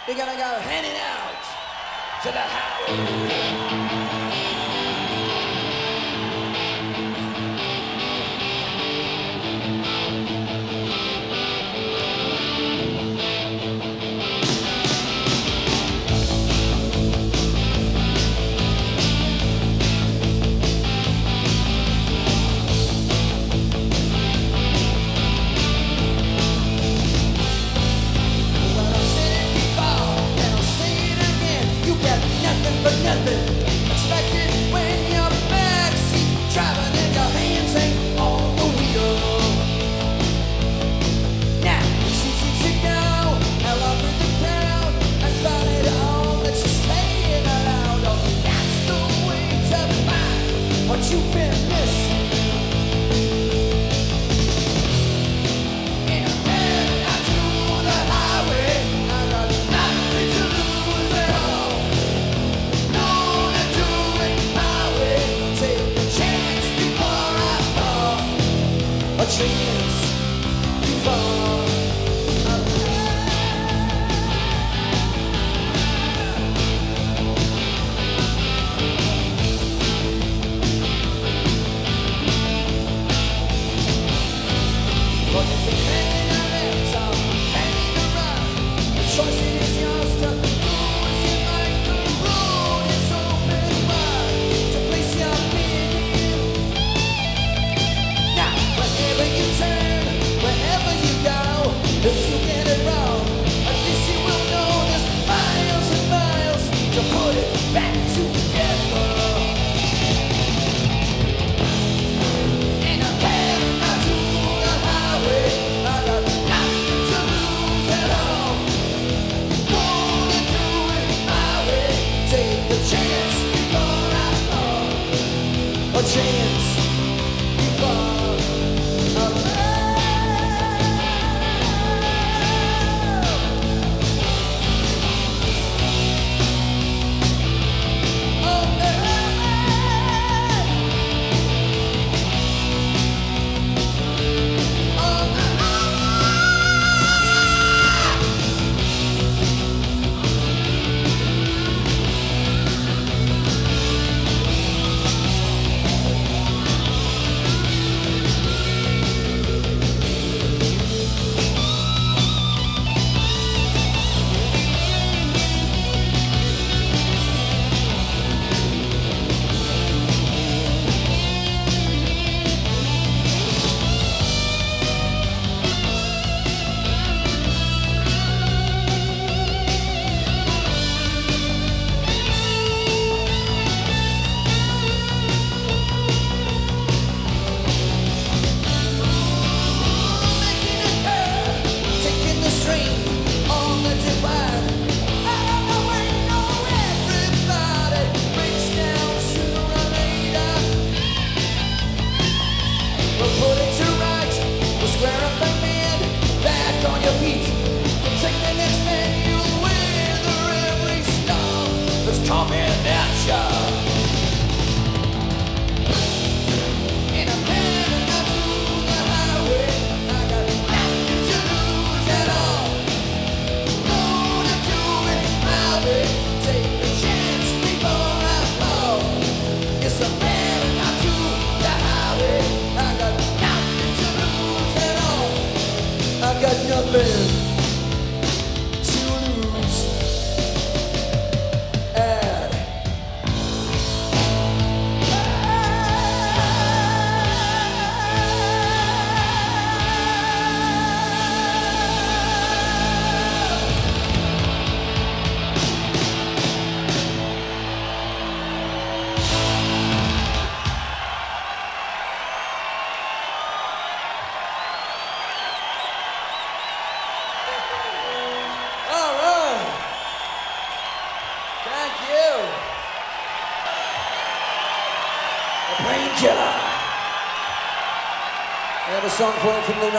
We're gonna go heading out to the highway. Nothing expected when you're backseat driving and your hands ain't on the wheel. Now it's easy to go all over the crowd and find it all that you say it aloud. Oh, that's the way to find what you've been missing. And I'm heading out to the highway. I got nothing to lose at all. A chance before but if you're hanging your left or hanging around, the choice it is yours to do as you like. The road is open wide to place your opinion. Now, wherever you turn, wherever you go, if you get it wrong, at least you will know there's miles and miles to put it back together. And I'm heading out to the highway. I got nothing to lose at all. Gonna do it my way. Take a chance before I fall. A chance before coming at ya. And I'm heading out to the highway. I got nothing to lose at all. Gonna do it my way. Take a chance before I fall. Yes, I'm heading out to the highway. I got nothing to lose at all. I got nothing. Painkiller. I have a song for you from the